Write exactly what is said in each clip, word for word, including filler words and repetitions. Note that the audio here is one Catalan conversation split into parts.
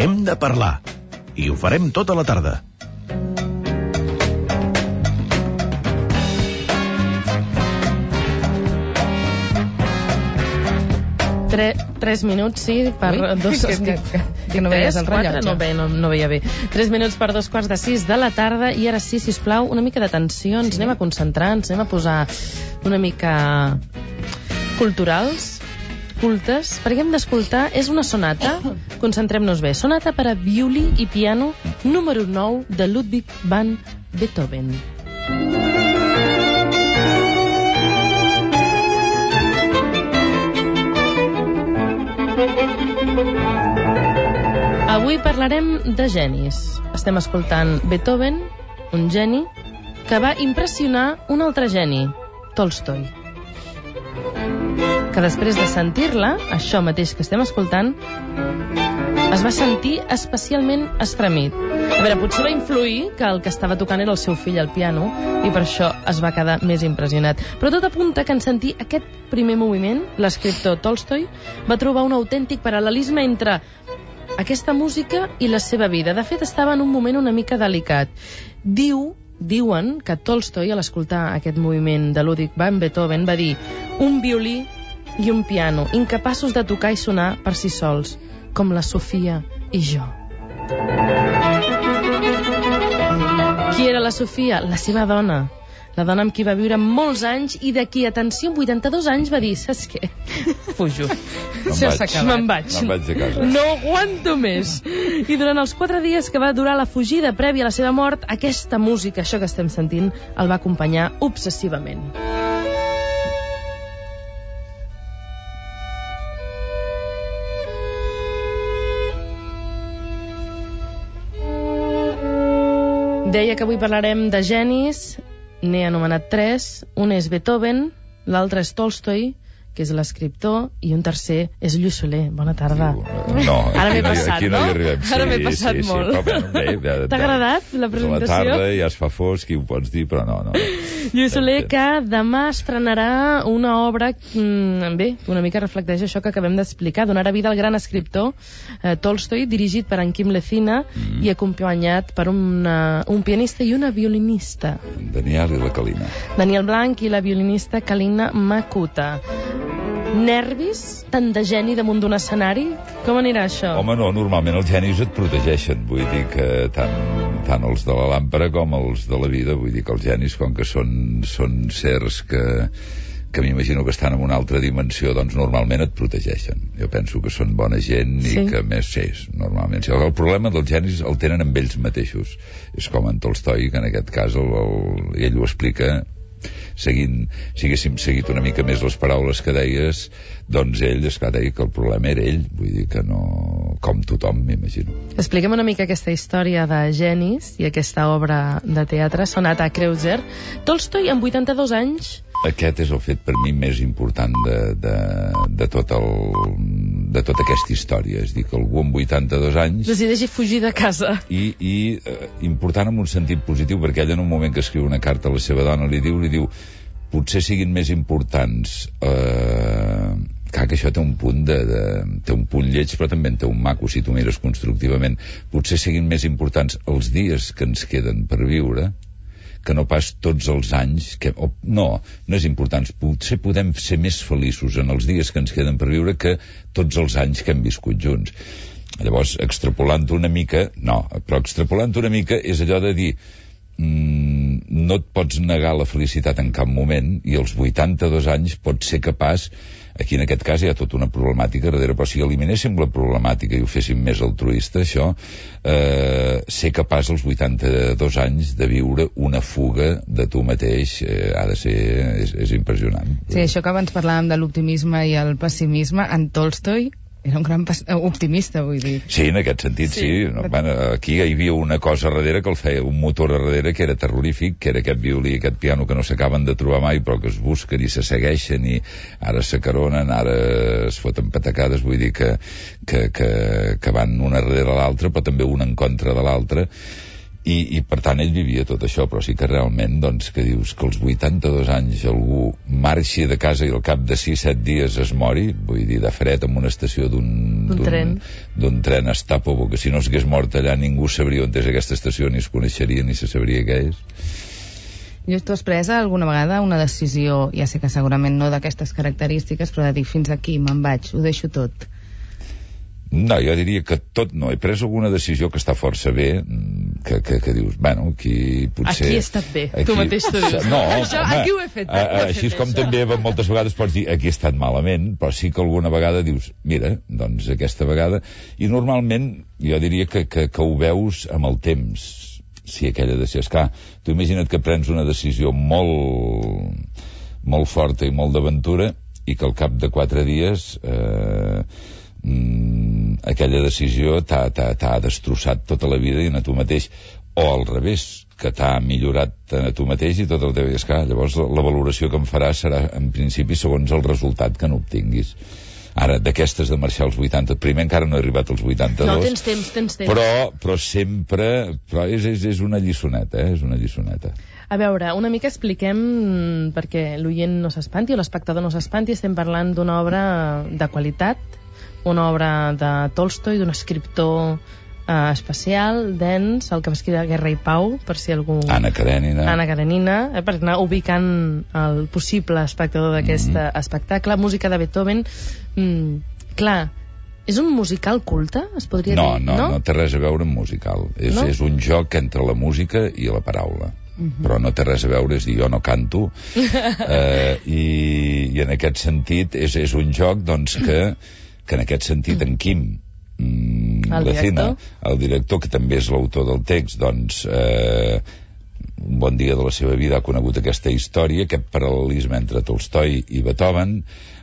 Hem de parlar. I ho farem tota la tarda. Tre, tres minuts, sí, per Ui, dos... que, que, que, que no veies el rellotge. No, bé, no, no veia bé. Tres minuts per dos quarts de sis de la tarda, i ara sí, sisplau, una mica d'atenció, ens sí. anem a concentrar, ens anem a posar una mica culturals, cultes, perquè hem d'escoltar, és una sonata, concentrem-nos bé, sonata per a violí i piano, número nou, de Ludwig van Beethoven. Avui parlarem de genis. Estem escoltant Beethoven, un geni que va impressionar un altre geni, Tolstoi, que després de sentir-la, això mateix que estem escoltant, es va sentir especialment estremit. A veure, potser va influir que el que estava tocant era el seu fill al piano, i per això es va quedar més impressionat. Però tot apunta que en sentir aquest primer moviment, l'escriptor Tolstoi va trobar un autèntic paral·lelisme entre aquesta música i la seva vida. De fet, estava en un moment una mica delicat. Diu, diuen que Tolstoi, a l'escoltar aquest moviment de Ludwig van Beethoven, va dir: un violí i un piano, incapaços de tocar i sonar per si sols, com la Sofia i jo. Qui era la Sofia? La seva dona. La dona amb qui va viure molts anys i de qui, atenció, amb vuitanta-dos anys va dir: saps què? Fujo. Me'n vaig. Me'n vaig. Me'n vaig a casa. No aguanto més. I durant els quatre dies que va durar la fugida prèvia a la seva mort, aquesta música, això que estem sentint, el va acompanyar obsessivament. Deia que avui parlarem de genis. N'he anomenat tres. Un és Beethoven, l'altre és Tolstoi, que és l'escriptor, i un tercer és Lluís Soler. Bona tarda. No, ara m'he no, passat, no? no? Sí, ara m'he passat sí, molt. Sí, però, bé, bé, T'ha agradat la presentació? A la tarda ja es fa fosc i ho pots dir, però no, no. Lluís Soler, que demà estrenarà una obra, mmm, bé, una mica reflecteix això que acabem d'explicar, donarà vida al gran escriptor eh, Tolstoi, dirigit per en Quim Lezina mm. i acompanyat per una, un pianista i una violinista. Daniel i la Kalina. Daniel Blanc i la violinista Kalina Makuta. Nervis? Tant de geni damunt d'un escenari? Com anirà això? Home, no, normalment els genis et protegeixen, vull dir que tant, tant els de la làmpara com els de la vida, vull dir que els genis, com que són, són sers que, que m'imagino que estan en una altra dimensió, doncs normalment et protegeixen. Jo penso que són bona gent i sí. que més sí, normalment. El problema dels genis el tenen amb ells mateixos. És com en Tolstoi, que en aquest cas el, el, ell ho explica seguint, si haguéssim seguit una mica més les paraules que deies, doncs ell, esclar, deia que el problema era ell, vull dir que no, com tothom, m'imagino. Expliquem una mica aquesta història de genis i aquesta obra de teatre, Sonata a Kreutzer. Tolstoi, amb vuitanta-dos anys... Aquest és el fet per mi més important de, de, de, tot el, de tota aquesta història. És dir, que algú amb vuitanta-dos anys... decideixi fugir de casa. I, i eh, important en un sentit positiu, perquè ell en un moment que escriu una carta a la seva dona li diu, li diu potser siguin més importants... Eh, clar que això té un punt de, de, té un punt lleig, però també en té un maco si tu mires constructivament. Potser siguin més importants els dies que ens queden per viure que no pas tots els anys que, oh, no, no és important, potser podem ser més feliços en els dies que ens queden per viure que tots els anys que hem viscut junts. Llavors, extrapolant una mica, no, però extrapolant una mica és allò de dir mmm, no et pots negar la felicitat en cap moment i als vuitanta-dos anys pots ser capaç. Aquí en aquest cas hi ha tota una problemàtica darrere, però si eliminéssim la problemàtica i ho féssim més altruista, això, eh, ser capaç als vuitanta-dos anys de viure una fuga de tu mateix eh, ha de ser, és, és impressionant. Sí, això que abans parlàvem de l'optimisme i el pessimisme, en Tolstoi era un gran optimista, vull dir. Sí, en aquest sentit, sí. sí. No, bueno, aquí hi havia una cosa darrere que el feia, un motor darrere que era terrorífic, que era aquest violí i aquest piano que no s'acaben de trobar mai, però que es busquen i se segueixen i ara s'acaronen, ara es foten patacades, vull dir que, que, que, que van una darrere l'altra, però també una en contra de l'altra. I, i per tant ell vivia tot això, però sí que realment doncs, que dius que als vuitanta-dos anys algú marxi de casa i al cap de sis set dies es mori, vull dir, de fred en una estació d'un d'un tren d'un tren a Stapovo, que si no s'hagués mort allà ningú sabria on és aquesta estació, ni es coneixeria ni se sabria què és. Lluís, tu has pres alguna vegada una decisió, ja sé que segurament no d'aquestes característiques, però de dir fins aquí, me'n vaig, ho deixo tot? No, jo diria que tot no. He pres alguna decisió que està força bé, que, que, que dius, bueno, aquí potser... Aquí he estat bé, aquí... tu mateix t'ho dius. No, això, home, aquí ho he fet bé. A, a, així és com això. També moltes vegades pots dir, aquí he estat malament, però sí que alguna vegada dius, mira, doncs aquesta vegada... I normalment jo diria que, que, que ho veus amb el temps, si aquella decisió... Esclar, tu imagina't que prens una decisió molt, molt forta i molt d'aventura i que al cap de quatre dies... Eh, Mm, aquella decisió t'ha, t'ha, t'ha destrossat tota la vida i a tu mateix, o al revés, que t'ha millorat a tu mateix i tot el teu escar. Llavors la, la valoració que em faràs serà en principi segons el resultat que n'obtinguis. Ara, d'aquestes de marxar als vuitanta, primer encara no he arribat als vuitanta-dos, no, tens temps, tens temps. Però, però sempre però és, és, és una lliçoneta, eh? És una lliçoneta. A veure, una mica expliquem, perquè l'oient no s'espanti o l'espectador no s'espanti, estem parlant d'una obra de qualitat, una obra de Tolstoi, d'un escriptor eh, especial, dens, el que va escriure Guerra i Pau, per si algú... Anna Karenina. Anna Karenina, eh, per anar ubicant el possible espectador d'aquest mm. espectacle. Música de Beethoven. Mm, clar, és un musical culte, es podria no, dir? No, no, no té res a veure amb musical. És, no? És un joc entre la música i la paraula. Uh-huh. Però no té res a veure, és dir, jo no canto. eh, i, I en aquest sentit és, és un joc, doncs, que que en aquest sentit en Quim mm, el, director. el director, que també és l'autor del text, doncs eh, un bon dia de la seva vida ha conegut aquesta història, aquest paral·lelisme entre Tolstoi i Beethoven,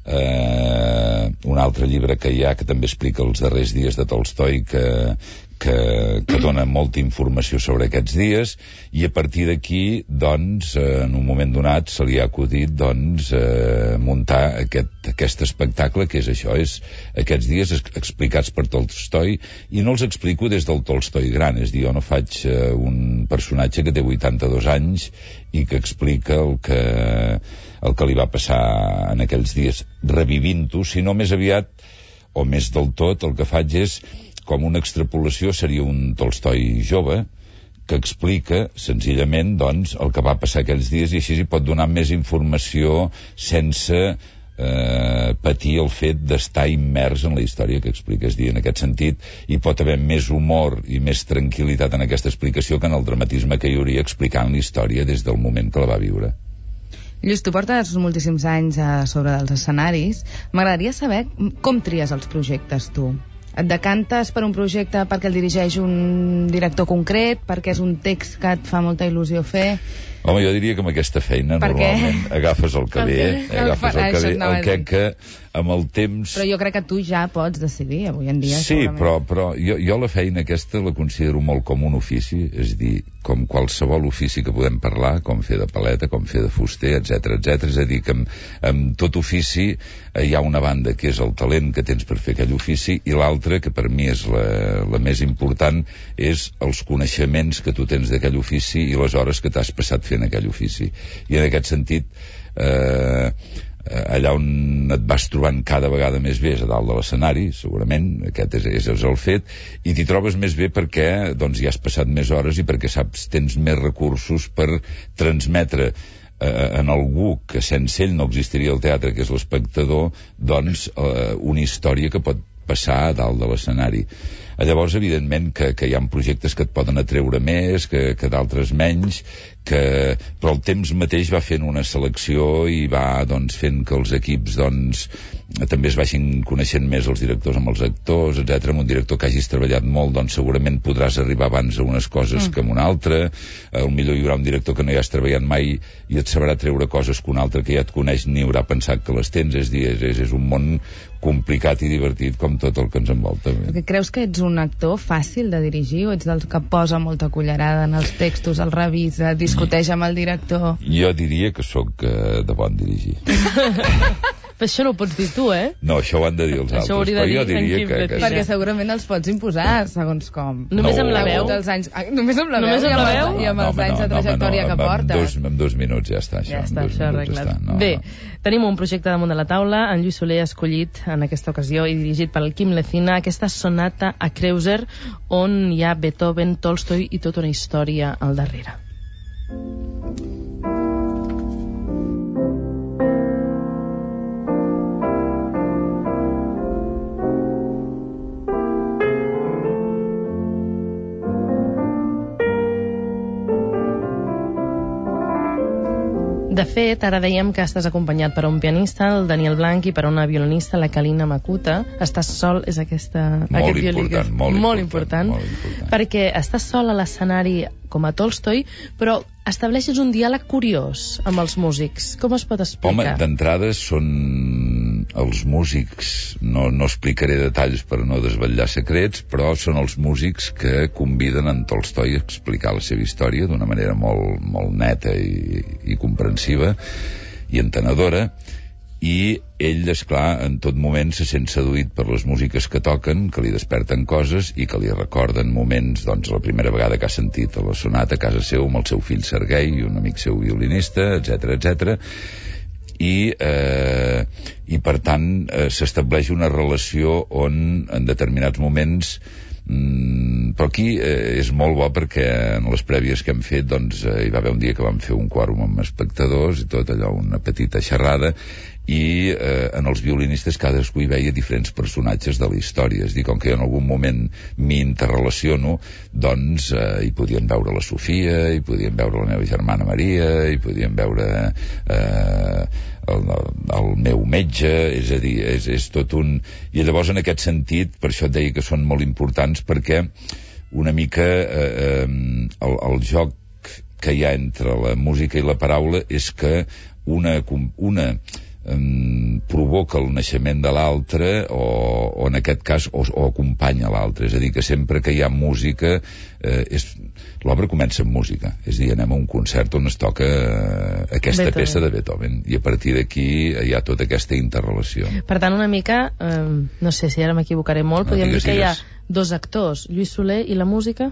eh, un altre llibre que hi ha que també explica els darrers dies de Tolstoi, que, que, que dona molta informació sobre aquests dies, i a partir d'aquí, doncs, en un moment donat se li ha acudit, doncs, eh, muntar aquest, aquest espectacle, que és això, és aquests dies explicats per Tolstoi, i no els explico des del Tolstoi gran, és dir, jo no faig eh, un personatge que té vuitanta-dos anys i que explica el que, el que li va passar en aquells dies, revivint-ho, sinó més aviat, o més del tot, el que faig és com una extrapolació, seria un Tolstoi jove que explica senzillament, doncs, el que va passar aquells dies, i així hi pot donar més informació sense eh, patir el fet d'estar immers en la història que explica. És dir, en aquest sentit hi pot haver més humor i més tranquil·litat en aquesta explicació que en el dramatisme que hi hauria explicant la història des del moment que la va viure. Lluís, tu portes moltíssims anys a sobre dels escenaris. M'agradaria saber com tries els projectes, tu. Et decantes per un projecte perquè el dirigeix un director concret, perquè és un text que et fa molta il·lusió fer? Home, jo diria que amb aquesta feina per normalment què? agafes el que ve, eh? agafes el que ve, el que, que amb el temps... Però jo crec que tu ja pots decidir, avui en dia. Sí, segurament. però, però jo, jo la feina aquesta la considero molt com un ofici, és dir, com qualsevol ofici que podem parlar, com fer de paleta, com fer de fuster, etcètera, etcètera. És a dir, que amb, amb tot ofici eh, hi ha una banda que és el talent que tens per fer aquell ofici, i l'altra, que per mi és la, la més important, és els coneixements que tu tens d'aquell ofici i les hores que t'has passat fent aquell ofici. I en aquest sentit, eh, allà on et vas trobant cada vegada més bé és a dalt de l'escenari, segurament, aquest és, és, és el fet, i t'hi trobes més bé perquè doncs, ja has passat més hores i perquè saps, tens més recursos per transmetre eh, en algú que sense ell no existiria el teatre, que és l'espectador, doncs eh, una història que pot passar a dalt de l'escenari. Llavors, evidentment, que, que hi ha projectes que et poden atreure més, que, que d'altres menys, que, però el temps mateix va fent una selecció i va doncs, fent que els equips doncs, també es vagin coneixent més els directors amb els actors, etcètera. Amb un director que hagis treballat molt, doncs segurament podràs arribar abans a unes coses mm. que amb un altre. Al millor hi haurà un director que no hi has treballat mai i et sabrà treure coses que un altre que ja et coneix ni haurà pensat que les tens. És dir, és, és un món complicat i divertit com tot el que ens envolta. Perquè creus que ets un actor fàcil de dirigir o ets dels que posa molta cullerada en els textos, el revisa, discuteix amb el director? Jo diria que sóc uh, de bon dirigir. Però això no ho pots dir tu, eh? No, això ho han de dir els Això altres, però jo diria que... que Perquè sí. segurament els pots imposar, segons com. Només No. amb la veu? Dels anys... ah, Només amb la Només veu? amb la i veu? I amb els No, home, anys de no, home, trajectòria no, que amb- amb portes. dos- Amb dos minuts ja està, això. Ja està, amb dos això minuts arreglat. està. No, Bé, no. tenim un projecte damunt de la taula. En Lluís Soler ha escollit en aquesta ocasió i dirigit pel Quim Lecina aquesta sonata a Kreuzer on hi ha Beethoven, Tolstoi i tota una història al darrere. De fet, ara dèiem que estàs acompanyat per un pianista, el Daniel Blanc, i per una violinista, la Kalina Makuta. Estàs sol, és aquesta, Molt aquest violí que important, és molt molt important, important, molt important. perquè estàs sol a l'escenari com a Tolstoi, però estableixes un diàleg curiós amb els músics. Com es pot explicar? Home, d'entrada són els músics, no, no explicaré detalls per no desvetllar secrets, però són els músics que conviden en Tolstoi a explicar la seva història d'una manera molt, molt neta i, i comprensiva i entenedora, i ell, esclar, en tot moment se sent seduït per les músiques que toquen, que li desperten coses i que li recorden moments, doncs, la primera vegada que ha sentit la sonata a casa seu amb el seu fill Sergei, un amic seu violinista, etcètera, etcètera. I, eh, i per tant eh, s'estableix una relació on en determinats moments mm, però aquí eh, és molt bo perquè en les prèvies que hem fet doncs eh, hi va haver un dia que vam fer un quòrum amb espectadors i tot allò, una petita xerrada, i eh, en els violinistes cadascú hi veia diferents personatges de la història. És a dir, com que en algun moment m'hi interrelaciono, doncs eh, hi podien veure la Sofia, hi podien veure la meva germana Maria, hi podien veure eh, el, el meu metge, és a dir, és, és tot un... I llavors en aquest sentit, per això et deia que són molt importants, perquè una mica eh, eh, el, el joc que hi ha entre la música i la paraula és que una... una Um, provoca el naixement de l'altre o, o en aquest cas o, o acompanya l'altre, és a dir, que sempre que hi ha música eh, és... l'obra comença amb música, és a dir, anem a un concert on es toca eh, aquesta Beethoven. peça de Beethoven i a partir d'aquí hi ha tota aquesta interrelació. Per tant, una mica, eh, no sé si ara m'equivocaré molt, No, podríem digues, dir que hi ha digues. dos actors, Lluís Soler i la música?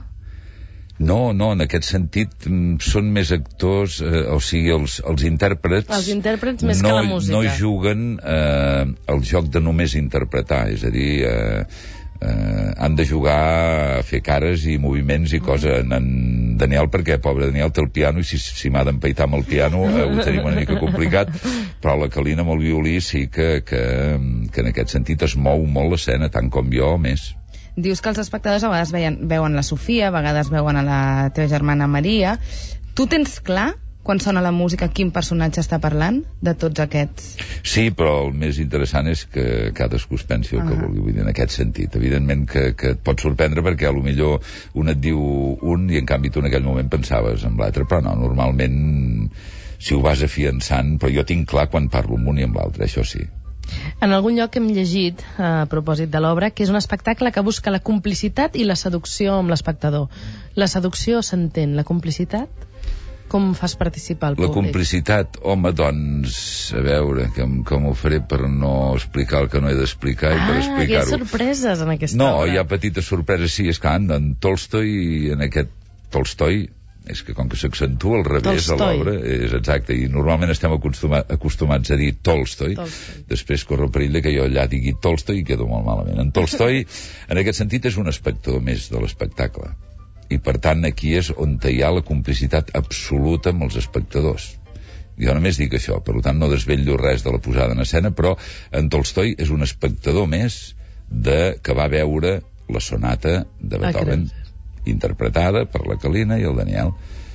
No, no, en aquest sentit mm, són més actors, eh, o sigui, els, els intèrprets... Els intèrprets més no, que la música. No juguen eh, el joc de només interpretar, és a dir, eh, eh, han de jugar a fer cares i moviments i coses. En, en Daniel, perquè pobre Daniel té el piano i si, si m'ha d'empaitar amb el piano eh, ho tenim una mica complicat, però la Kalina amb el violí sí que, que, que en aquest sentit es mou molt l'escena, tant com jo o més. Dius que els espectadors a vegades veien, veuen la Sofia, a vegades veuen a la teva germana Maria. Tu tens clar, quan sona la música, quin personatge està parlant de tots aquests? Sí, però el més interessant és que cadascú es pensi el que Ah. vulgui, vull dir, en aquest sentit. Evidentment que, que et pot sorprendre perquè a lo millor un et diu un i en canvi tu en aquell moment pensaves en l'altre, però no, normalment si ho vas afiançant, però jo tinc clar quan parlo amb un i amb l'altre, això sí. En algun lloc hem llegit, a propòsit de l'obra, que és un espectacle que busca la complicitat i la seducció amb l'espectador. La seducció s'entén, la complicitat? Com fas participar el La públic? complicitat, home, doncs, a veure, com, com ho faré per no explicar el que no he d'explicar i per Ah, hi ha explicar-ho. sorpreses en aquesta No, obra. hi ha petites sorpreses, sí, és clar, en Tolstoi, en aquest Tolstoi, és que com que s'accentua al revés a Tolstoi. l'obra, és exacte, i normalment estem acostuma, acostumats a dir Tolstoi, Tolstoi. després corre el perill de que jo allà digui Tolstoi i quedo molt malament. En Tolstoi, en aquest sentit, és un espectador més de l'espectacle, i per tant aquí és on hi ha la complicitat absoluta amb els espectadors. Jo només dic això, per tant no desvetllo res de la posada en escena, però en Tolstoi és un espectador més de que va veure la sonata de Beethoven, interpretada per la Kalina i el Daniel.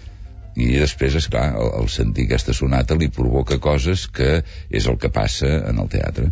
I després, esclar, el, el sentir aquesta sonata li provoca coses que és el que passa en el teatre.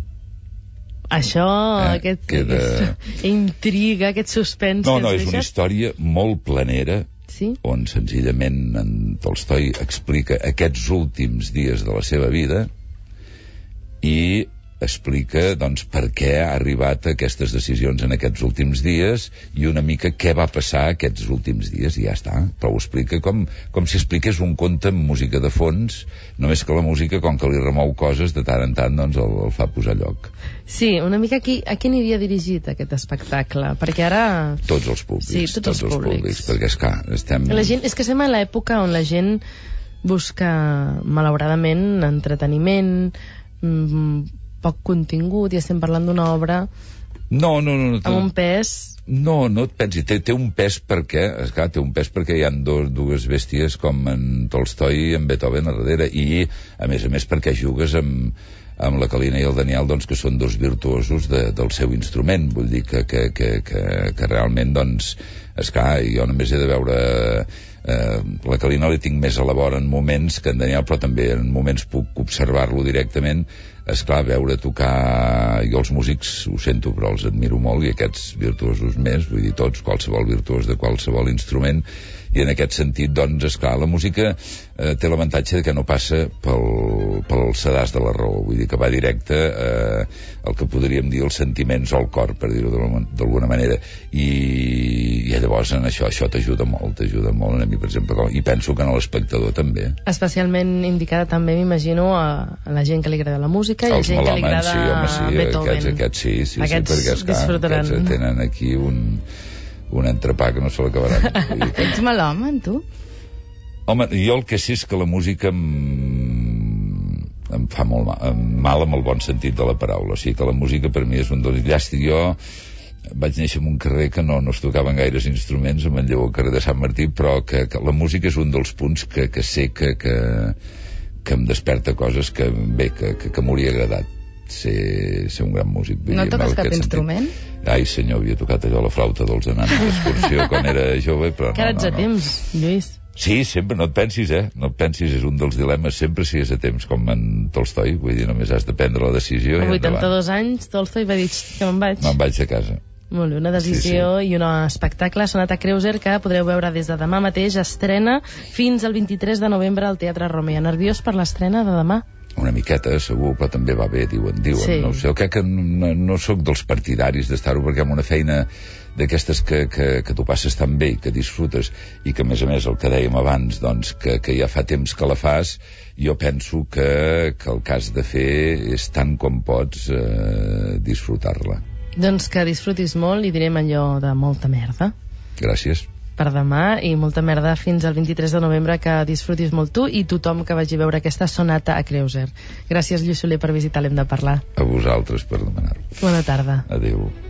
Això, Eh, aquest, queda- aquesta intriga, aquest suspens No, que no, ens és una deixes. història molt planera, Sí? on senzillament en Tolstoi explica aquests últims dies de la seva vida i explica doncs, per què ha arribat a aquestes decisions en aquests últims dies i una mica què va passar aquests últims dies, i ja està. Però ho explica com, com si expliqués un conte amb música de fons, només que la música, com que li remou coses, de tant en tant doncs, el, el fa posar a lloc. Sí, una mica aquí, a qui aniria dirigit aquest espectacle? Perquè ara... Tots els públics. Sí, tots, tots els, els públics. públics. Perquè, esclar, estem... La gent, és que estem a l'època on la gent busca, malauradament, entreteniment, mmm, poc contingut, i estem parlant d'una obra no, no, no, no, amb un pes... No, no et pensi, té, té un pes perquè, esclar, té un pes perquè hi ha dos, dues bèsties com en Tolstoi i en Beethoven a darrere, i a més a més perquè jugues amb, amb la Kalina i el Daniel, doncs, que són dos virtuosos de, del seu instrument, vull dir que, que, que, que, que realment, doncs, esclar, jo només he de veure... Eh, la Kalina li tinc més a la vora en moments que en Daniel, però també en moments puc observar-lo directament. Esclar, veure tocar, jo els músics ho sento, però els admiro molt, i aquests virtuosos més, vull dir tots, qualsevol virtuós de qualsevol instrument, i en aquest sentit, doncs, esclar, la música eh, té l'avantatge de que no passa pel, pel sedàs de la raó, vull dir que va directe eh, el que podríem dir els sentiments o el cor, per dir-ho d'alguna manera, i, i llavors en això, això t'ajuda molt, t'ajuda molt a mi, per exemple, i penso que a l'espectador també. Especialment indicada també, m'imagino, a, a la gent que li agrada la música i a la gent que li agrada sí, home, sí, Beethoven. Aquests, aquests sí, sí, aquests sí, perquè esclar, disfrutaran. Aquests tenen aquí un, un entrepà que no se l'acabaran. Ets melòman, tu? Home, jo el que sé és que la música em, em fa molt mal, mal amb el bon sentit de la paraula, o sigui que la música per mi és un dels... Llàstic, jo vaig néixer en un carrer que no, no es tocaven gaires instruments, a Manlleu, al carrer de Sant Martí, però que, que la música és un dels punts que, que sé que, que, que em desperta coses que, bé, que, que, que m'hauria agradat ser, ser un gran músic. No toques cap instrument? Sentit. Ai, senyor, havia tocat allò, la flauta dels anans d'excursió quan era jove, però no, que ara ets no, a no. temps, Lluís. Sí, sempre, no et pensis, eh? No et pensis, és un dels dilemes, sempre si és a temps, com en Tolstoi, vull dir, només has de prendre la decisió i endavant. A vuitanta-dos anys, Tolstoi va dir que me'n vaig. Me'n vaig a casa. Molt bé, una decisió sí, sí. I un espectacle, Sonata Kreuzer, que podreu veure des de demà mateix, estrena fins al vint-i-tres de novembre al Teatre Romea. Nerviós per l'estrena de demà? Una miqueta, segur, però també va bé, diuen, diuen. Sí. No sé, jo crec que no, no sóc dels partidaris d'estar-ho, perquè amb una feina d'aquestes que, que, que tu passes tan bé i que disfrutes, i que a més a més el que dèiem abans, doncs, que, que ja fa temps que la fas, jo penso que, que el que has de fer és tant com pots eh, disfrutar-la. Doncs que disfrutis molt i direm allò de molta merda. Gràcies. Per demà, i molta merda fins al vint-i-tres de novembre, que disfrutis molt tu i tothom que vagi a veure aquesta Sonata a Kreuzer. Gràcies, Lluís Soler, per visitar l'Hem de Parlar. A vosaltres per demanar-ho. Bona tarda. Adéu.